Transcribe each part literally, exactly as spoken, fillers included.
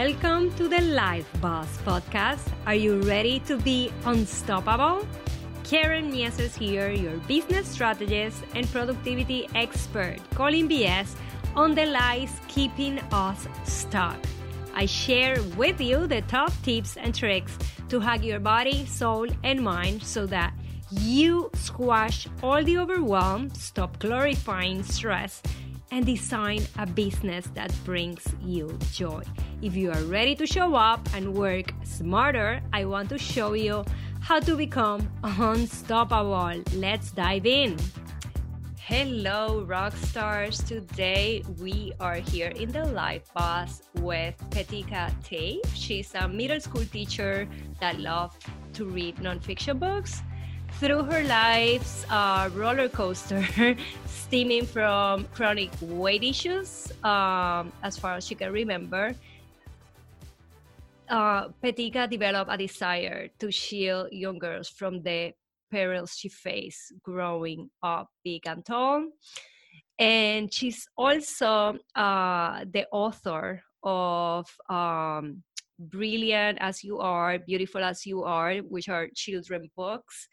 Welcome to the Life Boss podcast. Are you ready to be unstoppable? Karen Mieses here, your business strategist and productivity expert, calling B S on the lies keeping us stuck. I share with you the top tips and tricks to hack your body, soul, and mind so that you squash all the overwhelm, stop glorifying stress, and design a business that brings you joy. If you are ready to show up and work smarter, I want to show you how to become unstoppable. Let's dive in. Hello, rock stars. Today we are here in the Life Boss with Petika Tape. She's a middle school teacher that loves to read nonfiction books. Through her life's uh, roller coaster, stemming from chronic weight issues, um, as far as she can remember, uh, Petika developed a desire to shield young girls from the perils she faced growing up big and tall. And she's also uh, the author of um, Brilliant as You Are, Beautiful as You Are, which are children books.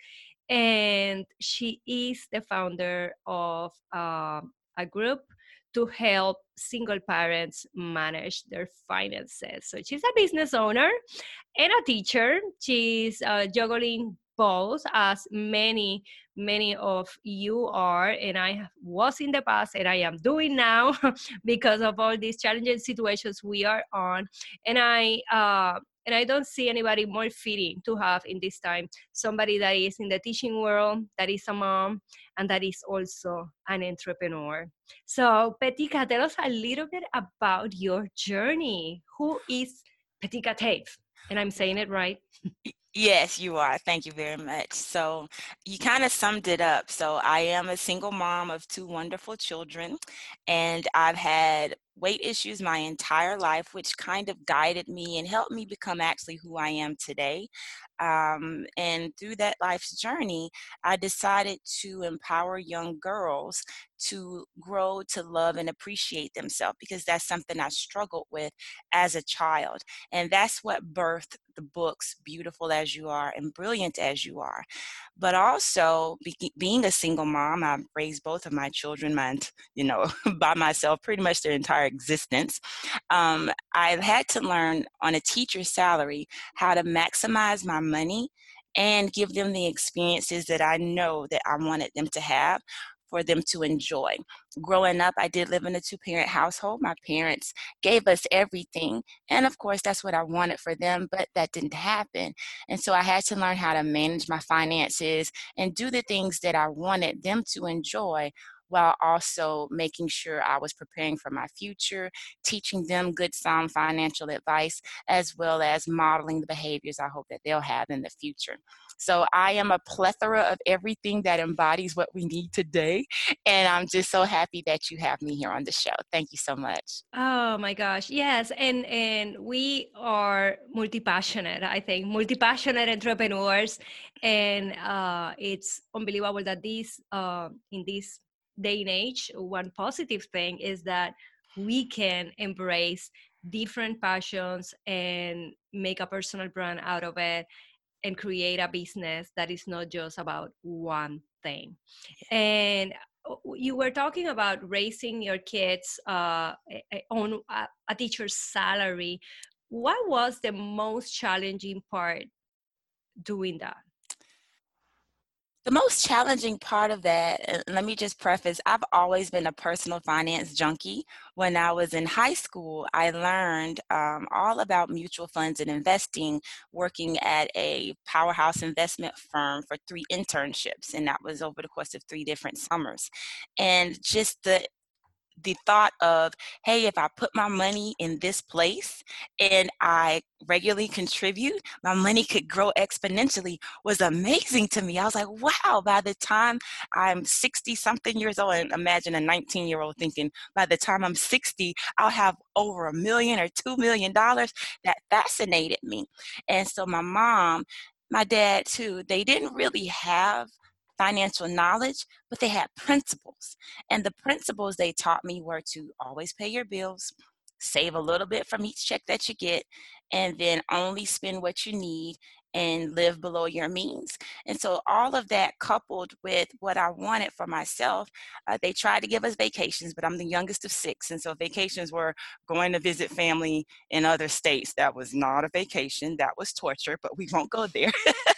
And she is the founder of uh, a group to help single parents manage their finances. So she's a business owner and a teacher. She's uh, juggling both, as many, many of you are, and I was in the past and I am doing now because of all these challenging situations we are on. And I uh, and I don't see anybody more fitting to have in this time, somebody that is in the teaching world, that is a mom, and that is also an entrepreneur. So Petika, tell us a little bit about your journey. Who is Petika Tape? And I'm saying it right. Yes, you are. Thank you very much. So you kind of summed it up. So I am a single mom of two wonderful children, and I've had weight issues my entire life, which kind of guided me and helped me become actually who I am today. Um, and through that life's journey, I decided to empower young girls to grow to love and appreciate themselves, because that's something I struggled with as a child. And that's what birthed the books Beautiful as You Are and Brilliant as You Are. But also, be- being a single mom, I've raised both of my children, my, you know, by myself pretty much their entire existence. Um, I've had to learn on a teacher's salary how to maximize my money and give them the experiences that I know that I wanted them to have, for them to enjoy. Growing up, I did live in a two-parent household. My parents gave us everything. And of course, that's what I wanted for them, but that didn't happen. And so I had to learn how to manage my finances and do the things that I wanted them to enjoy, while also making sure I was preparing for my future, teaching them good, sound financial advice, as well as modeling the behaviors I hope that they'll have in the future. So I am a plethora of everything that embodies what we need today. And I'm just so happy that you have me here on the show. Thank you so much. Oh my gosh. Yes. And and we are multi-passionate, I think, multi-passionate entrepreneurs. And uh, it's unbelievable that this uh, in this day and age, one positive thing is that we can embrace different passions and make a personal brand out of it and create a business that is not just about one thing. And you were talking about raising your kids uh, on a, a teacher's salary. What was the most challenging part doing that? The most challenging part of that, uh, let me just preface, I've always been a personal finance junkie. When I was in high school, I learned um, all about mutual funds and investing, working at a powerhouse investment firm for three internships, and that was over the course of three different summers. And just the the thought of, hey, if I put my money in this place and I regularly contribute, my money could grow exponentially, was amazing to me. I was like, wow, by the time I'm sixty something years old, and imagine a nineteen year old thinking, by the time I'm sixty, I'll have over a million or two million dollars. That fascinated me. And so my mom, my dad too, they didn't really have financial knowledge, but they had principles. And the principles they taught me were to always pay your bills, save a little bit from each check that you get, and then only spend what you need and live below your means. And so all of that coupled with what I wanted for myself, uh, they tried to give us vacations, but I'm the youngest of six. And so vacations were going to visit family in other states. That was not a vacation. That was torture, but we won't go there.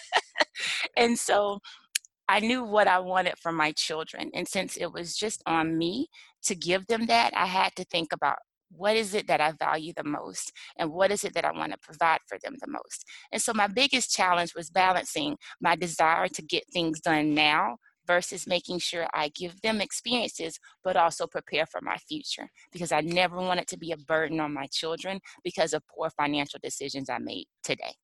And so I knew what I wanted for my children. And since it was just on me to give them that, I had to think about what is it that I value the most and what is it that I want to provide for them the most. And so my biggest challenge was balancing my desire to get things done now versus making sure I give them experiences, but also prepare for my future, because I never wanted to be a burden on my children because of poor financial decisions I made today.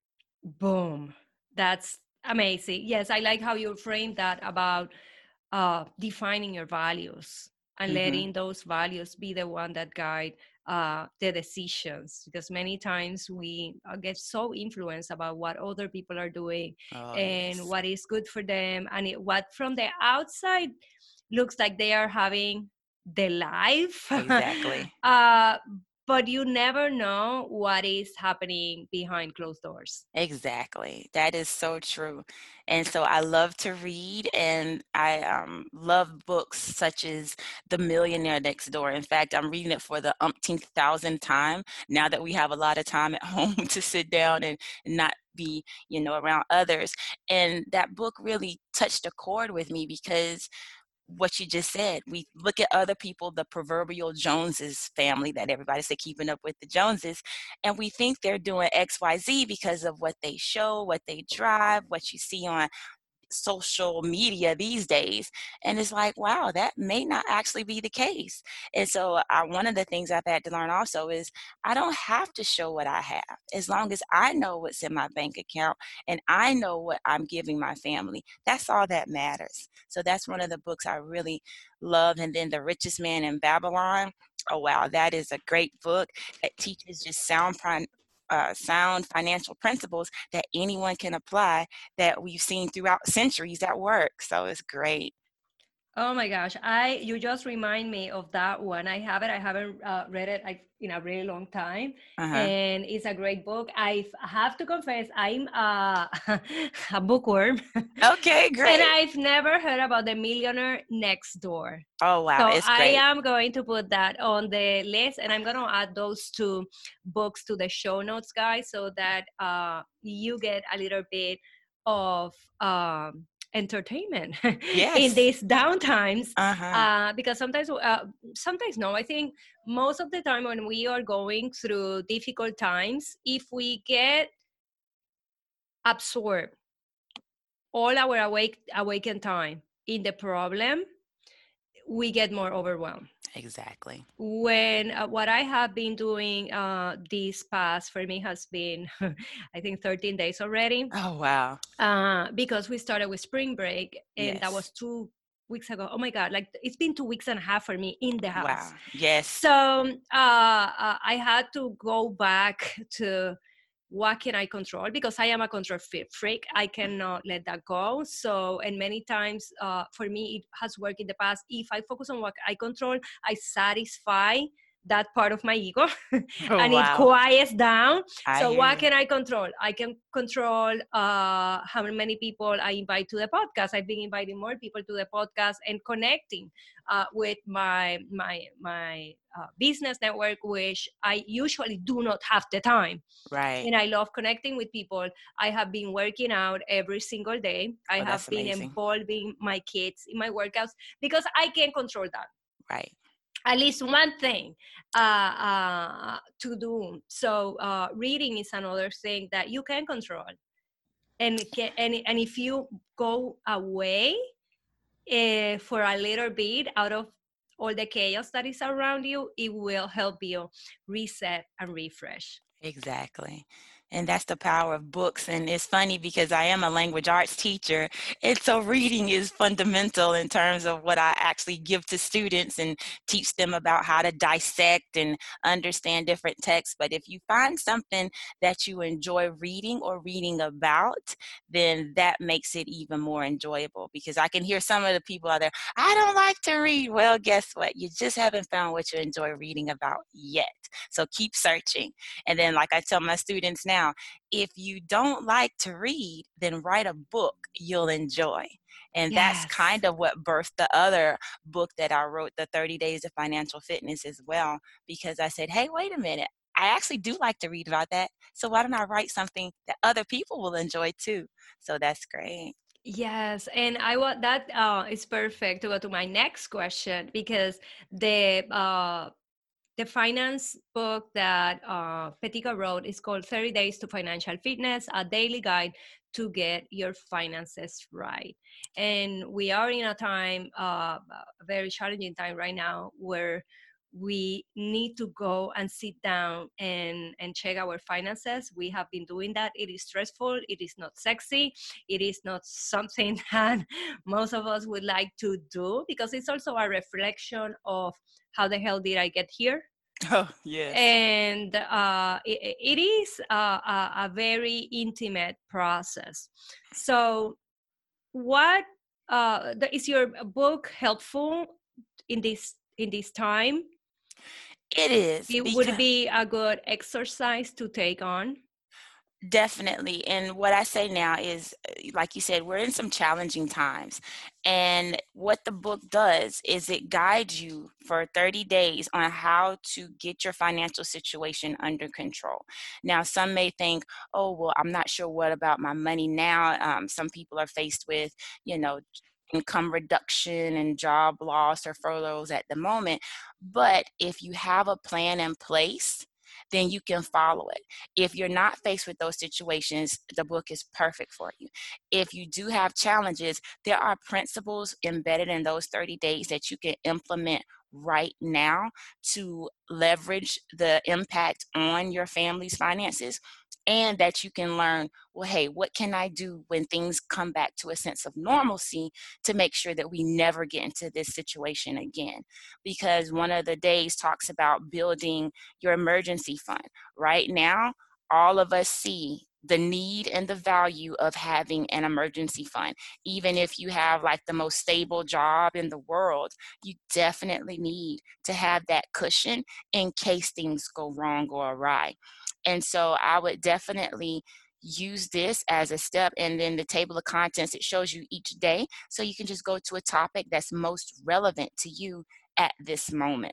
Boom. That's amazing. Yes, I like how you framed that about uh, defining your values and Mm-hmm. letting those values be the one that guide uh, the decisions. Because many times we uh, get so influenced about what other people are doing Oh, and yes. what is good for them, and it, what from the outside looks like they are having the life. Exactly. uh, but you never know what is happening behind closed doors. Exactly. That is so true. And so I love to read, and I um, love books such as The Millionaire Next Door. In fact, I'm reading it for the umpteenth thousand time now that we have a lot of time at home to sit down and not be, you know, around others. And that book really touched a chord with me because what you just said, we look at other people, the proverbial Joneses family that everybody say keeping up with the Joneses, and we think they're doing X Y Z because of what they show, what they drive, what you see on social media these days. And it's like, wow, that may not actually be the case. And so I, one of the things I've had to learn also is I don't have to show what I have as long as I know what's in my bank account and I know what I'm giving my family. That's all that matters. So that's one of the books I really love. And then The Richest Man in Babylon. Oh, wow, that is a great book. It teaches just sound prime uh, sound financial principles that anyone can apply that we've seen throughout centuries at work. So it's great. Oh my gosh, I you just remind me of that one. I have it. I haven't uh, read it I, in a really long time, Uh-huh. and it's a great book. I have to confess, I'm a, a bookworm, Okay, and great. I've never heard about The Millionaire Next Door. Oh, wow, So it's I great. am going to put that on the list, and I'm going to add those two books to the show notes, guys, so that uh, you get a little bit of um, entertainment in Yes. these downtimes. Uh-huh. Uh, because sometimes, uh, sometimes no, I think most of the time when we are going through difficult times, if we get absorbed all our awake awakened time in the problem, we get more overwhelmed. Exactly. When uh, what I have been doing uh, this past for me has been, I think, thirteen days already, Oh, wow. uh, because we started with spring break, and that Yes. was two weeks ago. Oh my God, like it's been two weeks and a half for me in the house. Wow. Yes. So uh, uh, I had to go back to what can I control, because I am a control freak. I cannot let that go. So, and many times uh, for me, it has worked in the past. If I focus on what I control, I satisfy that part of my ego Oh, and it wow. quiets down. I So hear what you. can I control? I can control uh, how many people I invite to the podcast. I've been inviting more people to the podcast and connecting uh, with my my my uh, business network, which I usually do not have the time. Right. And I love connecting with people. I have been working out every single day. I Oh, have that's been amazing. involving my kids in my workouts because I can control that. Right. At least one thing uh, uh, to do. So uh, reading is another thing that you can control. And, can, and, and if you go away uh, for a little bit out of all the chaos that is around you, it will help you reset and refresh. Exactly. And that's the power of books. And it's funny because I am a language arts teacher. And so reading is fundamental in terms of what I actually give to students and teach them about how to dissect and understand different texts. But if you find something that you enjoy reading or reading about, then that makes it even more enjoyable, because I can hear some of the people out there, I don't like to read. Well, guess what? You just haven't found what you enjoy reading about yet. So keep searching. And then, like I tell my students now, if you don't like to read, then write a book you'll enjoy. And that's Yes. kind of what birthed the other book that I wrote, The thirty Days of Financial Fitness, as well, because I said, hey, wait a minute. I actually do like to read about that. So why don't I write something that other people will enjoy too? So that's great. Yes, and I want that uh, is perfect to go to my next question, because the uh, the finance book that uh, Petika wrote is called thirty Days to Financial Fitness, a daily guide to get your finances right. And we are in a time, uh, a very challenging time right now, where we need to go and sit down and, and check our finances. We have been doing that. It is stressful. It is not sexy. It is not something that most of us would like to do, because it's also a reflection of how the hell did I get here? Oh, yes. And uh, it, it is a, a, a very intimate process. So, what uh, the, is your book helpful in this in this time? It is It would it because be a good exercise to take on? definitely. And what I say now is, uh, like you said, we're in some challenging times. And what the book does is it guides you for thirty days on how to get your financial situation under control. Now, some may think, oh, well, I'm not sure what about my money now. Um, some people are faced with, you know, income reduction and job loss or furloughs at the moment. But if you have a plan in place, then you can follow it. If you're not faced with those situations, the book is perfect for you. If you do have challenges, there are principles embedded in those thirty days that you can implement right now to leverage the impact on your family's finances, and that you can learn, well, hey, what can I do when things come back to a sense of normalcy to make sure that we never get into this situation again? Because one of the days talks about building your emergency fund. Right now, all of us see the need and the value of having an emergency fund. Even if you have like the most stable job in the world, you definitely need to have that cushion in case things go wrong or awry. And so I would definitely use this as a step. And then the table of contents, it shows you each day. So you can just go to a topic that's most relevant to you at this moment.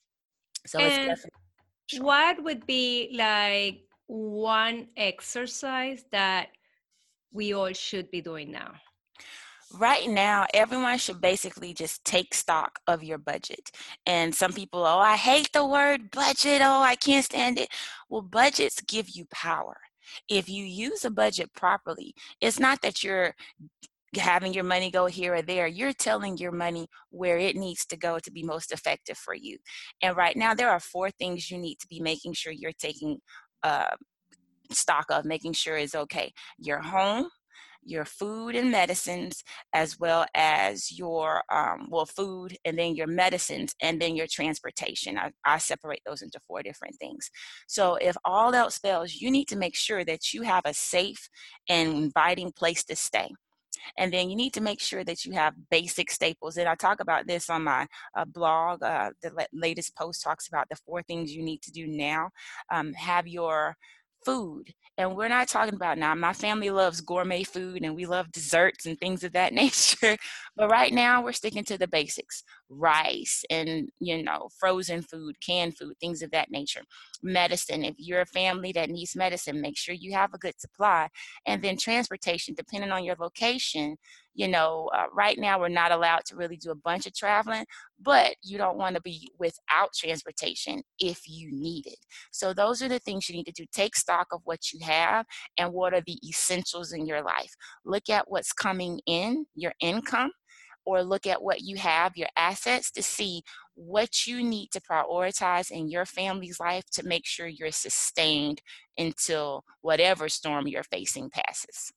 So it's And definitely crucial. what would be like one exercise that we all should be doing now? Right now, everyone should basically just take stock of your budget. And some people, oh, I hate the word budget. Oh, I can't stand it. Well, budgets give you power. If you use a budget properly, it's not that you're having your money go here or there. You're telling your money where it needs to go to be most effective for you. And right now, there are four things you need to be making sure you're taking uh, stock of, making sure is okay. Your home, your food and medicines, as well as your um, well food, and then your medicines, and then your transportation. I, I separate those into four different things. So if all else fails, you need to make sure that you have a safe and inviting place to stay. And then you need to make sure that you have basic staples. And I talk about this on my uh, blog. Uh, the la- latest post talks about the four things you need to do now. Um, have your food. And we're not talking about now, my family loves gourmet food and we love desserts and things of that nature. But right now we're sticking to the basics: rice and, you know, frozen food, canned food, things of that nature. Medicine, if you're a family that needs medicine, make sure you have a good supply. And then transportation, depending on your location, you know, uh, right now we're not allowed to really do a bunch of traveling, but you don't want to be without transportation if you need it. So those are the things you need to do. Take stock of what you have and what are the essentials in your life. Look at what's coming in, your income, or look at what you have, your assets, to see what you need to prioritize in your family's life to make sure you're sustained until whatever storm you're facing passes.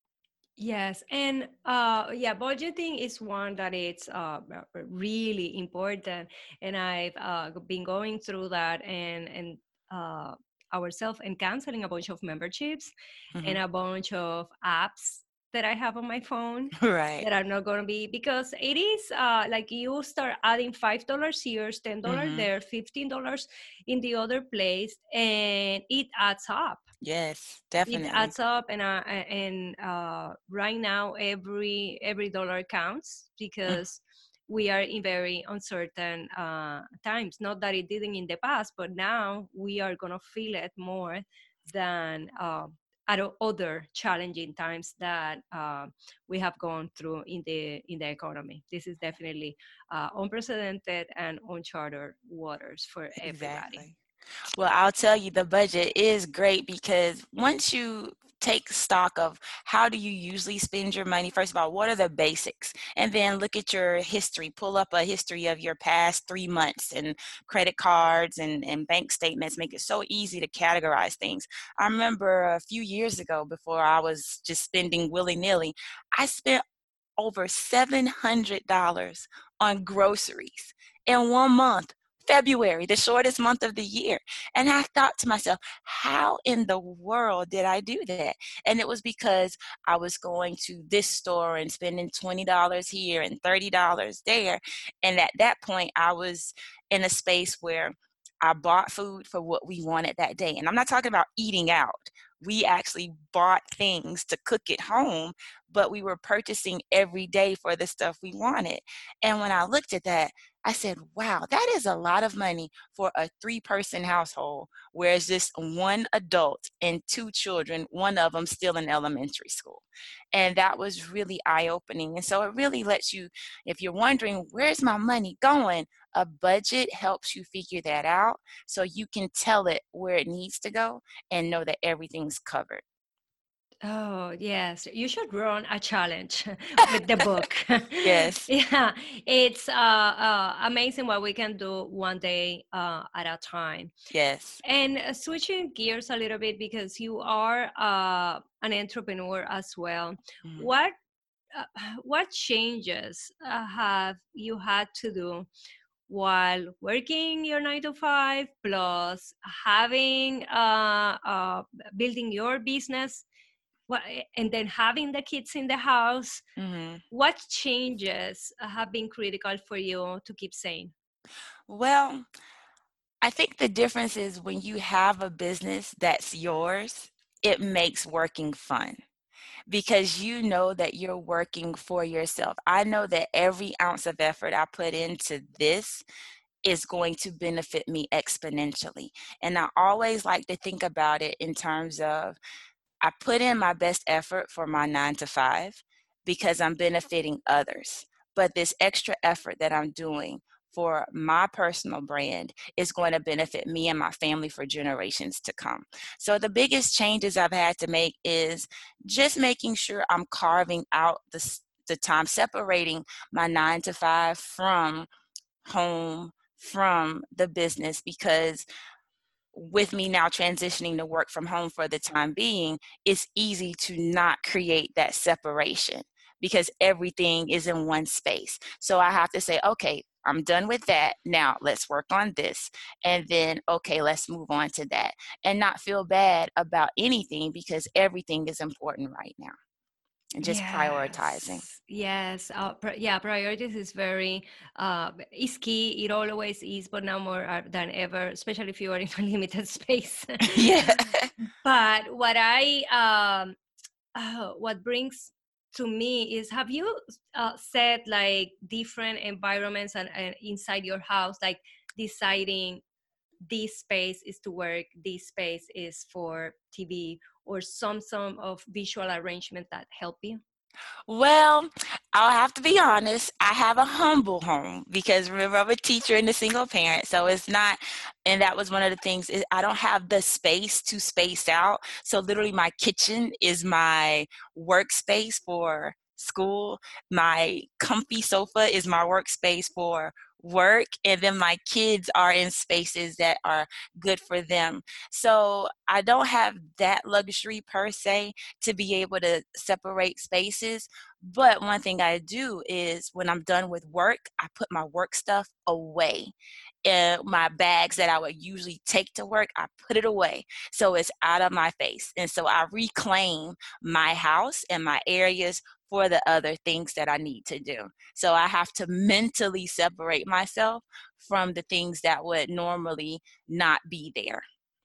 Yes, and uh, yeah, budgeting is one that it's uh, r- really important, and I've uh, been going through that and and uh, ourselves and canceling a bunch of memberships Hmm. and a bunch of apps that I have on my phone Right. that are not going to be, because it is uh, like you start adding five dollars here, ten dollars Hmm. there, fifteen dollars in the other place, and it adds up. Yes, It definitely. adds up, and uh, and uh, right now every every dollar counts, Mm. because we are in very uncertain uh, times. Not that it didn't in the past, but now we are gonna feel it more than uh, at o- other challenging times that uh, we have gone through in the in the economy. This is definitely uh, unprecedented and uncharted waters for everybody. Exactly. Well, I'll tell you, the budget is great because once you take stock of how do you usually spend your money, first of all, what are the basics? And then look at your history, pull up a history of your past three months and credit cards and, and bank statements, make it so easy to categorize things. I remember a few years ago, before I was just spending willy-nilly, I spent over seven hundred dollars on groceries in one month, February, the shortest month of the year. And I thought to myself, how in the world did I do that? And it was because I was going to this store and spending twenty dollars here and thirty dollars there. And at that point, I was in a space where I bought food for what we wanted that day. And I'm not talking about eating out. We actually bought things to cook at home, but we were purchasing every day for the stuff we wanted. And when I looked at that, I said, wow, that is a lot of money for a three person household, whereas just one adult and two children, one of them still in elementary school. And that was really eye opening. And so it really lets you, if you're wondering, where's my money going? A budget helps you figure that out so you can tell it where it needs to go and know that everything's covered. Oh, yes. You should run a challenge with the book. Yes, Yeah, it's uh, uh, amazing what we can do one day uh, at a time. yes. And uh, switching gears a little bit, because you are uh, an entrepreneur as well. Mhm. What uh, what changes uh, have you had to do while working your nine to five, plus having uh, uh, building your business, what, and then having the kids in the house? Mhm. What changes have been critical for you to keep sane? Well, I think the difference is when you have a business that's yours, it makes working fun because you know that you're working for yourself. I know that every ounce of effort I put into this is going to benefit me exponentially. And I always like to think about it in terms of I put in my best effort for my nine to five because I'm benefiting others. But this extra effort that I'm doing for my personal brand is going to benefit me and my family for generations to come. So the biggest changes I've had to make is just making sure I'm carving out the, the time, separating my nine to five from home, from the business, because with me now transitioning to work from home for the time being, it's easy to not create that separation because everything is in one space. So I have to say, okay, I'm done with that. Now let's work on this. And then, okay, let's move on to that and not feel bad about anything because everything is important right now. And just prioritizing. Yes, yes. Uh, pri- yeah, priorities is very uh, is key. It always is, but now more uh, than ever, especially if you are in a limited space. Yeah. But what I um, uh, what brings to me is, have you uh, set like different environments and, and inside your house, like deciding this space is to work, this space is for T V, or some some of visual arrangement that help you? Well, I'll have to be honest. I have a humble home because remember, I'm a teacher and a single parent. So it's not, and that was one of the things, is I don't have the space to space out. So literally, my kitchen is my workspace for school. My comfy sofa is my workspace for work, and then my kids are in spaces that are good for them. So I don't have that luxury per se to be able to separate spaces. But one thing I do is when I'm done with work, I put my work stuff away. Uh, my bags that I would usually take to work, I put it away so it's out of my face. And so I reclaim my house and my areas for the other things that I need to do. So I have to mentally separate myself from the things that would normally not be there.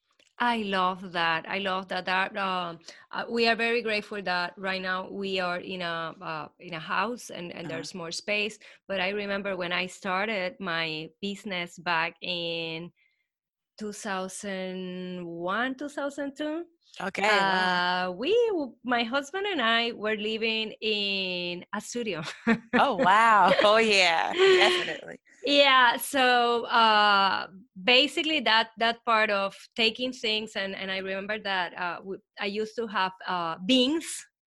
I love that. I love that. That um, uh, we are very grateful that right now we are in a uh, in a house and and Uh-huh. there's more space. But I remember when I started my business back in two thousand one, two thousand two. Okay, wow. Uh, we, my husband and I, were living in a studio. Oh, wow. Oh, yeah, definitely. Yeah, so uh basically that that part of taking things, and and I remember that uh w- I used to have uh beans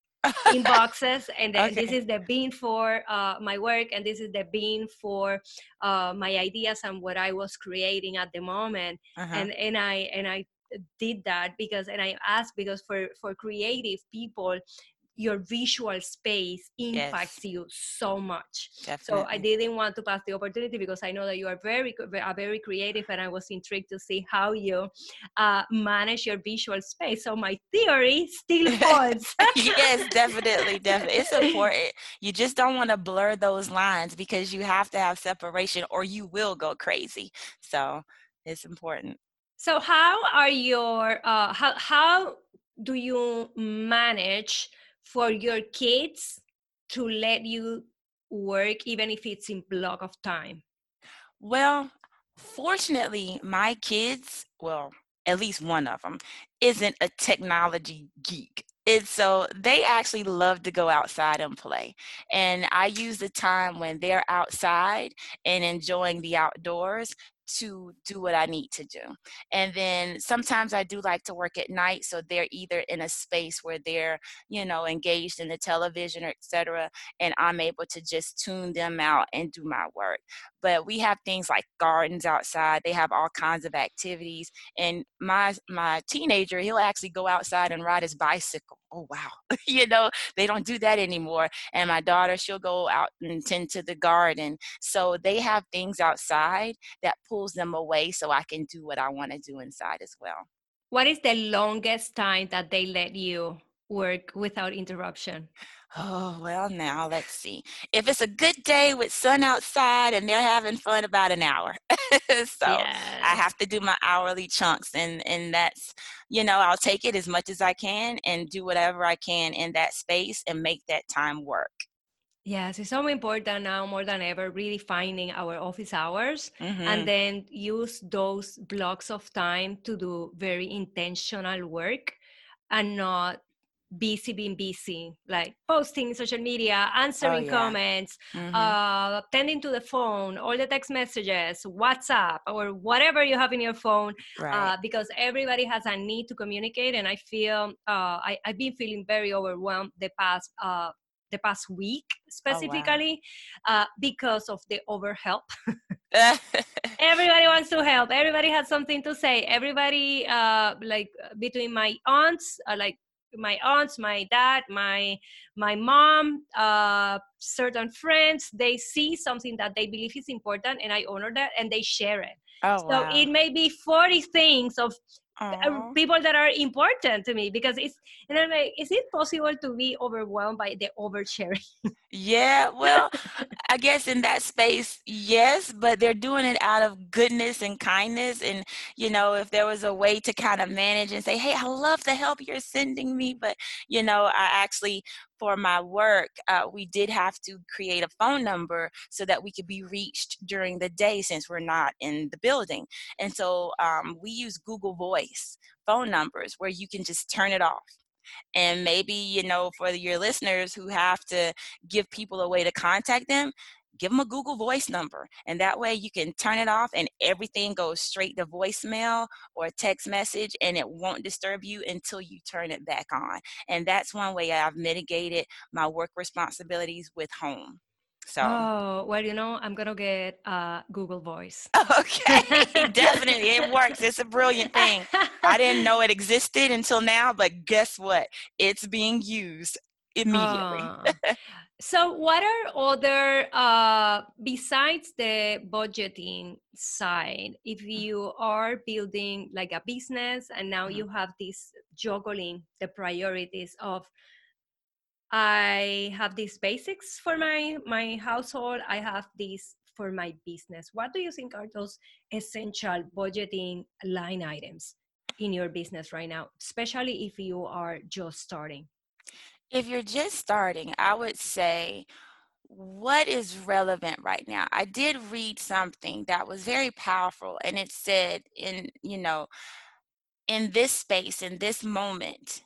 in boxes, and then this Okay. is the bean for uh my work, and this is the bean for uh my ideas and what I was creating at the moment. Uh-huh. And and I and I did that because, and I asked because for for creative people, your visual space Yes, impacts you so much. So I definitely. didn't want to pass the opportunity because I know that you are very are very creative, and I was intrigued to see how you uh, manage your visual space. So my theory still holds. Yes, definitely, definitely. It's important. You just don't want to blur those lines because you have to have separation or you will go crazy. So it's important. So how are your uh, how how do you manage for your kids to let you work even if it's in block of time? Well, fortunately, my kids, well, at least one of them, isn't a technology geek. And so they actually love to go outside and play. And I use the time when they're outside and enjoying the outdoors to do what I need to do. And then sometimes I do like to work at night. So they're either in a space where they're, you know, engaged in the television or et cetera. And I'm able to just tune them out and do my work. But we have things like gardens outside. They have all kinds of activities. And my my teenager, he'll actually go outside and ride his bicycle. Oh wow. You know, they don't do that anymore. And my daughter, she'll go out and tend to the garden. So they have things outside that pulls them away so I can do what I want to do inside as well. What is the longest time that they let you work without interruption? Oh, well, now let's see. If it's a good day with sun outside and they're having fun, about an hour. So I Yes. have to do my hourly chunks, and and that's, you know, I'll take it as much as I can and do whatever I can in that space and make that time work. Yes, it's so important now more than ever, really finding our office hours and Mhm. then use those blocks of time to do very intentional work and not busy being busy, like posting social media, Oh answering yeah. comments, Mhm. uh, tending to the phone, all the text messages, WhatsApp, or whatever you have in your phone, Right. uh, because everybody has a need to communicate. And I feel uh, I, I've been feeling very overwhelmed the past uh, the past week Oh wow. specifically uh, because of the overhelp. Everybody wants to help. Everybody has something to say. Everybody, uh, like between my aunts, uh, like my aunts, my dad, my my mom, uh, certain friends, they see something that they believe is important, and I honor that, and they share it. Oh So wow. it may be forty things of uh, Oh. people that are important to me, because it's, and I'm like, is it possible to be overwhelmed by the oversharing? Yeah, well, I guess in that space, yes, but they're doing it out of goodness and kindness. And, you know, if there was a way to kind of manage and say, hey, I love the help you're sending me. But, you know, I actually, for my work, uh, we did have to create a phone number so that we could be reached during the day since we're not in the building. And so um, we use Google Voice phone numbers where you can just turn it off. And maybe, you know, for your listeners who have to give people a way to contact them, give them a Google Voice number. And that way you can turn it off and everything goes straight to voicemail or text message, and it won't disturb you until you turn it back on. And that's one way I've mitigated my work responsibilities with home. So, Oh, well, you know, I'm gonna get uh, Google Voice. okay, definitely, it works. It's a brilliant thing. I didn't know it existed until now, but guess what? It's being used immediately. Uh, so what are other, uh, besides the budgeting side, if you are building like a business and now Mhm. you have this juggling the priorities of, I have these basics for my my household, I have these for my business. What do you think are those essential budgeting line items in your business right now, especially if you are just starting? If you're just starting, I would say, what is relevant right now? I did read something that was very powerful, and it said, in, you know, in this space, in this moment,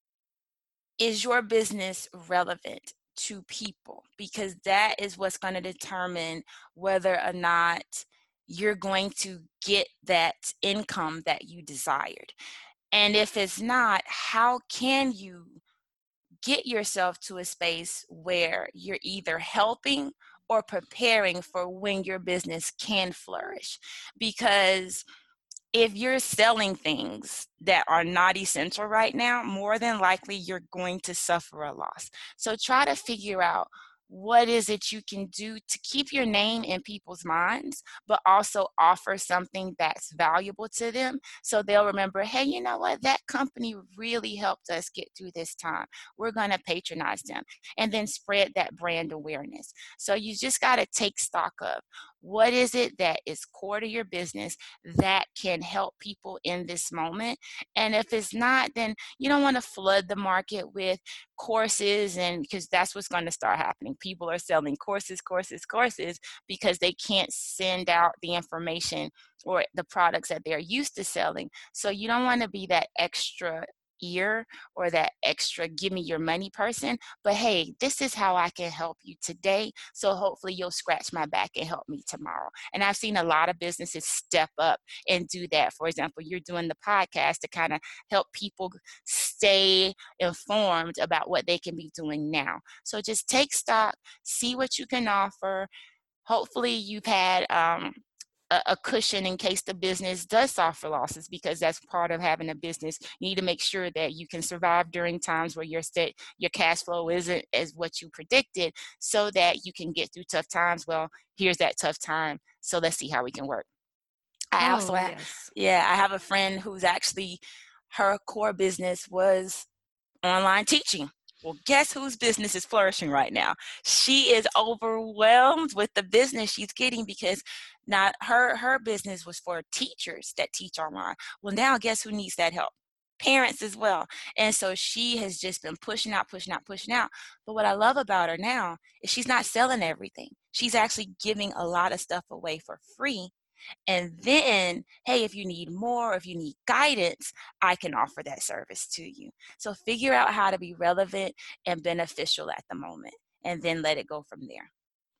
is your business relevant to people? Because that is what's going to determine whether or not you're going to get that income that you desired. And if it's not, how can you get yourself to a space where you're either helping or preparing for when your business can flourish? Because if you're selling things that are not essential right now, more than likely you're going to suffer a loss. So try to figure out what is it you can do to keep your name in people's minds, but also offer something that's valuable to them so they'll remember, hey, you know what? That company really helped us get through this time. We're going to patronize them, and then spread that brand awareness. So you just got to take stock of what is it that is core to your business that can help people in this moment. And if it's not, then you don't want to flood the market with courses, and because that's what's going to start happening. People are selling courses, courses, courses because they can't send out the information or the products that they're used to selling. So you don't want to be that extra ear or that extra give me your money person, but hey, this is how I can help you today, so hopefully you'll scratch my back and help me tomorrow. And I've seen a lot of businesses step up and do that. For example, you're doing the podcast to kind of help people stay informed about what they can be doing now. So just take stock, see what you can offer. Hopefully you've had um, a, a cushion in case the business does suffer losses, because that's part of having a business. You need to make sure that you can survive during times where your state, your cash flow isn't as what you predicted, so that you can get through tough times. Well, here's that tough time, so let's see how we can work. I also Oh, have, yes. yeah, I have a friend who's actually, her core business was online teaching. Well, guess whose business is flourishing right now? She is overwhelmed with the business she's getting, because now her her business was for teachers that teach online. Well, now guess who needs that help? Parents as well. And so she has just been pushing out, pushing out, pushing out. But what I love about her now is she's not selling everything. She's actually giving a lot of stuff away for free. And then, hey, if you need more, if you need guidance, I can offer that service to you. So figure out how to be relevant and beneficial at the moment, and then let it go from there.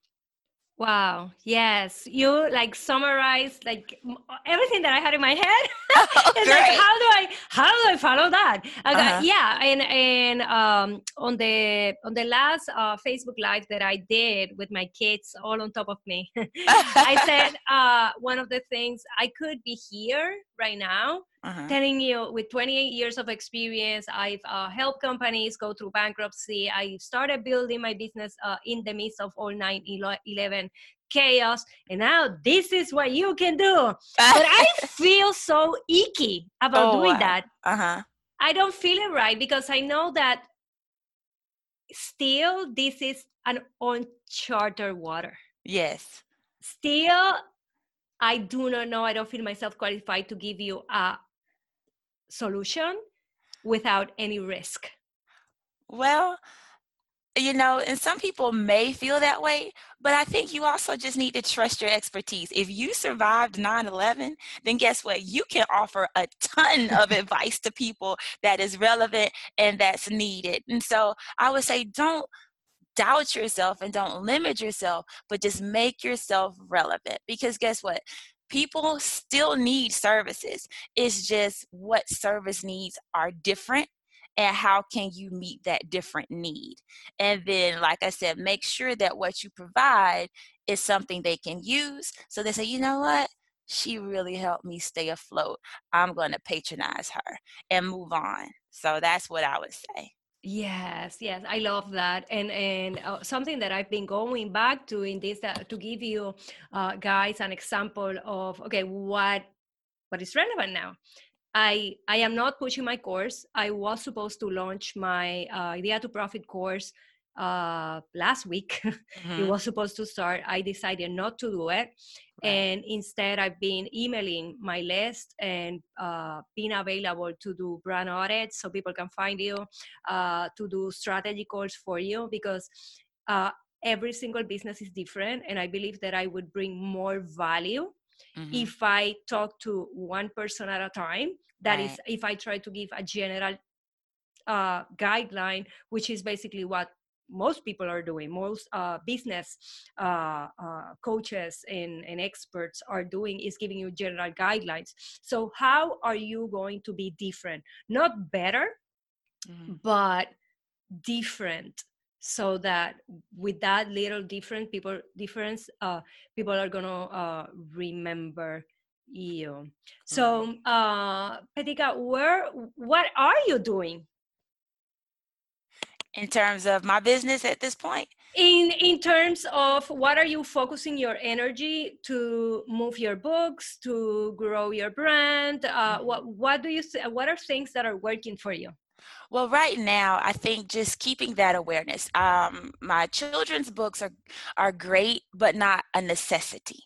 Wow. Yes. You like summarize like m- everything that I had in my head. Oh, It's like, great. how do I how do I follow that? I got, Uh-huh. yeah, and and um on the on the last uh, Facebook Live that I did with my kids all on top of me, I said uh one of the things, I could be here right now Uh-huh. telling you with twenty-eight years of experience, I've uh, helped companies go through bankruptcy. I started building my business uh, in the midst of all nine eleven chaos. And now this is what you can do. But I feel so icky about Oh, doing wow. that. Uh-huh. I don't feel it right, because I know that still this is an uncharted water. Yes. Still, I do not know. I don't feel myself qualified to give you a solution without any risk. Well, you know, and some people may feel that way, but I think you also just need to trust your expertise. If you survived nine eleven, then guess what? You can offer a ton of advice to people that is relevant and that's needed. And so I would say, don't doubt yourself and don't limit yourself, but just make yourself relevant. Because guess what? People still need services. It's just what service needs are different, and how can you meet that different need. And then, like I said, make sure that what you provide is something they can use, so they say, you know what, she really helped me stay afloat, I'm going to patronize her and move on. So that's what I would say. Yes, yes, I love that, and and uh, something that I've been going back to in this, uh, to give you uh, guys an example of, okay, what what is relevant now. I I am not pushing my course. I was supposed to launch my uh, Idea to Profit course uh, last week. It Mm-hmm. was supposed to start. I decided not to do it, Right. and instead I've been emailing my list and uh, being available to do brand audits so people can find you, uh, to do strategy calls for you, because uh, every single business is different, and I believe that I would bring more value Mm-hmm. if I talk to one person at a time. That Right. is, if I try to give a general uh, guideline, which is basically what most people are doing. Most uh, business uh, uh, coaches and, and experts are doing is giving you general guidelines. So how are you going to be different? Not better, Mm-hmm. but different, so that with that little different people difference, uh, people are gonna uh, remember you. Right. So uh, Petika, where what are you doing In terms of my business at this point, in in terms of what are you focusing your energy to move your books, to grow your brand? Uh, mhm. what what do you th- what are things that are working for you? Well, right now, I think just keeping that awareness. Um, my children's books are are great, but not a necessity.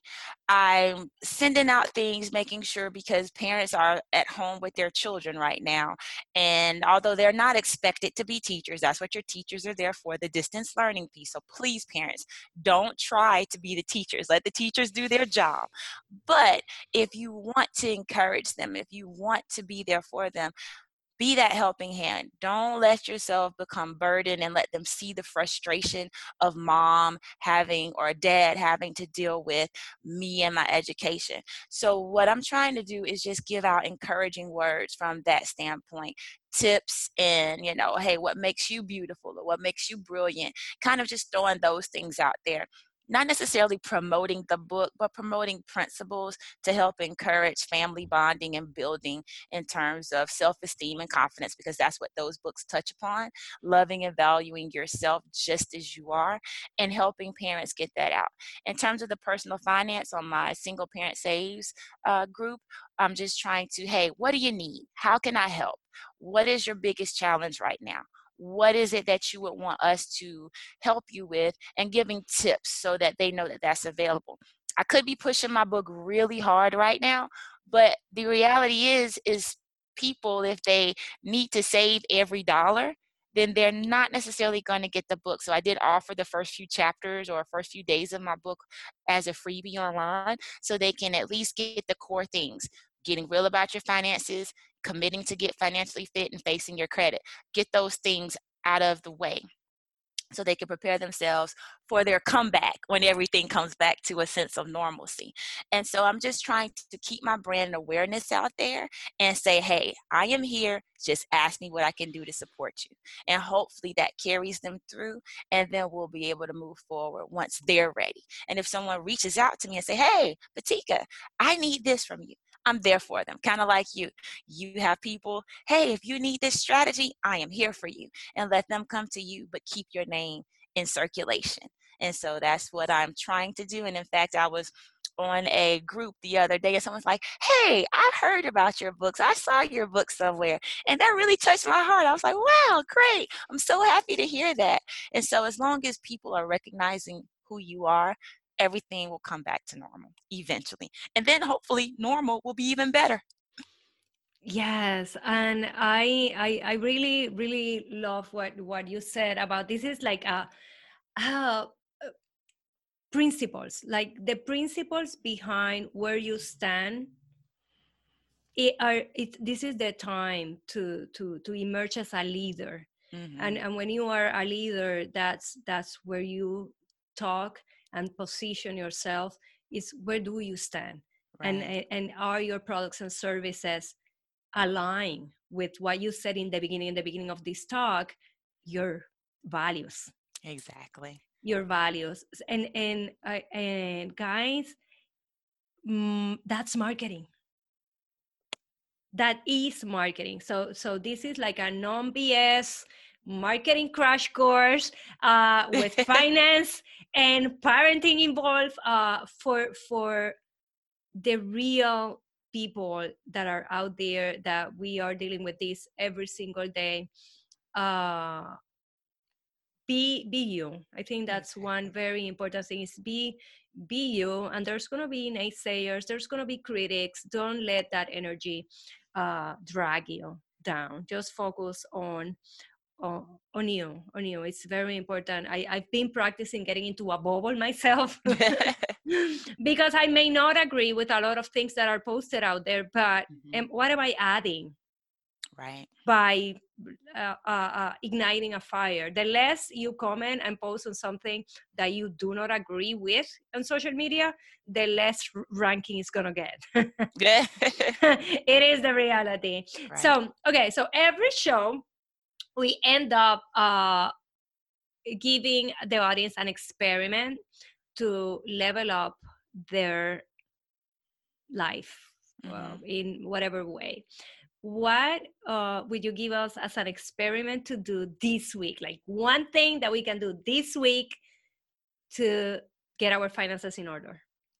I'm sending out things, making sure, because parents are at home with their children right now, and although they're not expected to be teachers, that's what your teachers are there for, the distance learning piece. So please, parents, don't try to be the teachers. Let the teachers do their job. But if you want to encourage them, if you want to be there for them, be that helping hand. Don't let yourself become burdened and let them see the frustration of mom having or dad having to deal with me and my education. So what I'm trying to do is just give out encouraging words from that standpoint. Tips and, you know, hey, what makes you beautiful or what makes you brilliant? Kind of just throwing those things out there. Not necessarily promoting the book, but promoting principles to help encourage family bonding and building in terms of self-esteem and confidence, because that's what those books touch upon. Loving and valuing yourself just as you are, and helping parents get that out. In terms of the personal finance on my single parent saves uh, group, I'm just trying to, hey, what do you need? How can I help? What is your biggest challenge right now? What is it that you would want us to help you with, and giving tips so that they know that that's available. I could be pushing my book really hard right now, but the reality is, is people, if they need to save every dollar, then they're not necessarily going to get the book. So I did offer the first few chapters or first few days of my book as a freebie online, so they can at least get the core things: getting real about your finances, committing to get financially fit, and facing your credit. Get those things out of the way so they can prepare themselves for their comeback when everything comes back to a sense of normalcy. And so I'm just trying to keep my brand awareness out there and say, hey, I am here. Just ask me what I can do to support you. And hopefully that carries them through, and then we'll be able to move forward once they're ready. And if someone reaches out to me and say, hey, Petika, I need this from you, I'm there for them. Kind of like you. You have people, hey, if you need this strategy, I am here for you. And let them come to you, but keep your name in circulation. And so that's what I'm trying to do. And in fact, I was on a group the other day and someone's like, hey, I heard about your books. I saw your book somewhere. And that really touched my heart. I was like, wow, great. I'm so happy to hear that. And so as long as people are recognizing who you are, everything will come back to normal eventually. And then hopefully normal will be even better. Yes, and I, I I really really love what what you said about this. Is like a, uh, principles, like the principles behind where you stand. It are it, this is the time to to to emerge as a leader, Mm-hmm. And and when you are a leader, that's that's where you talk and position yourself, is where do you stand? Right. And and are your products and services align with what you said in the beginning in the beginning of this talk, your values? Exactly. Your values. And and uh, and guys, mm, that's marketing. That is marketing. So so this is like a non B S marketing crash course uh, with finance and parenting involved, uh, for for the real people that are out there, that we are dealing with this every single day. Uh, be be you. I think that's Exactly. one very important thing, is be be you. And there's going to be naysayers, there's going to be critics. Don't let that energy uh drag you down. Just focus on on, on you on you. It's very important. I, I've been practicing getting into a bubble myself because I may not agree with a lot of things that are posted out there, but Mm-hmm. um, what am I adding? Right. By uh, uh, uh, igniting a fire. The less you comment and post on something that you do not agree with on social media, the less r- ranking is gonna get. Yeah. It is the reality. Right. So, okay, so every show we end up uh, giving the audience an experiment to level up their life, Mm-hmm. uh, in whatever way. What uh, would you give us as an experiment to do this week? Like one thing that we can do this week to get our finances in order?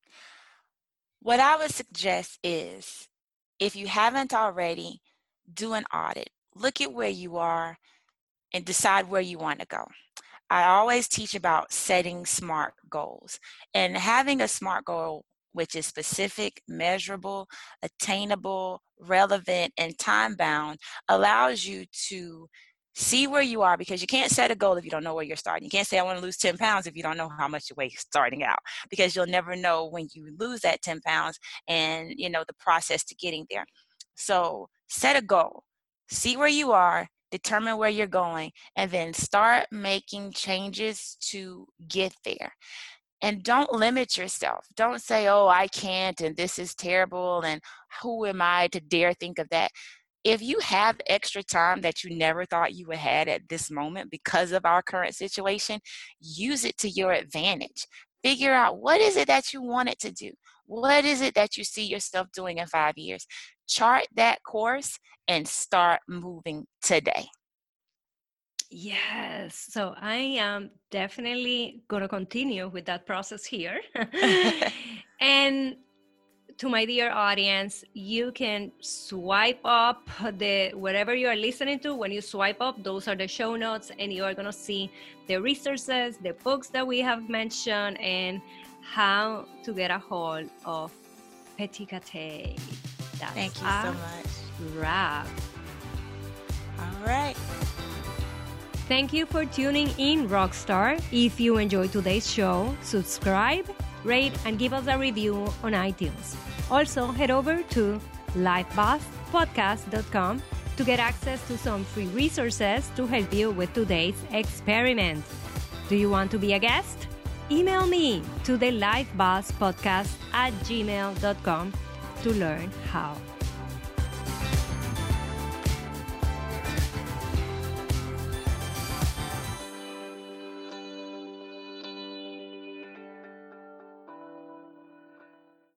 What I would suggest is, if you haven't already, do an audit. Look at where you are and decide where you want to go. I always teach about setting SMART goals, and having a SMART goal which is specific, measurable, attainable, relevant, and time-bound, allows you to see where you are, because you can't set a goal if you don't know where you're starting. You can't say, I want to lose ten pounds if you don't know how much you weigh starting out, because you'll never know when you lose that ten pounds and, you know, the process to getting there. So set a goal, see where you are, determine where you're going, and then start making changes to get there. And don't limit yourself. Don't say, oh, I can't, and this is terrible, and who am I to dare think of that? If you have extra time that you never thought you would have at this moment because of our current situation, use it to your advantage. Figure out, what is it that you want it to do? What is it that you see yourself doing in five years? Chart that course and start moving today. Yes. So I am definitely going to continue with that process here. And to my dear audience, you can swipe up the wherever you are listening to. When you swipe up, those are the show notes, and you are going to see the resources, the books that we have mentioned, and how to get a hold of Petit Gâté. That's Thank you so much. Wrap. All right. Thank you for tuning in, Rockstar. If you enjoyed today's show, subscribe, rate, and give us a review on iTunes. Also, head over to life boss podcast dot com to get access to some free resources to help you with today's experiment. Do you want to be a guest? Email me to the lifebosspodcast at gmail dot com to learn how.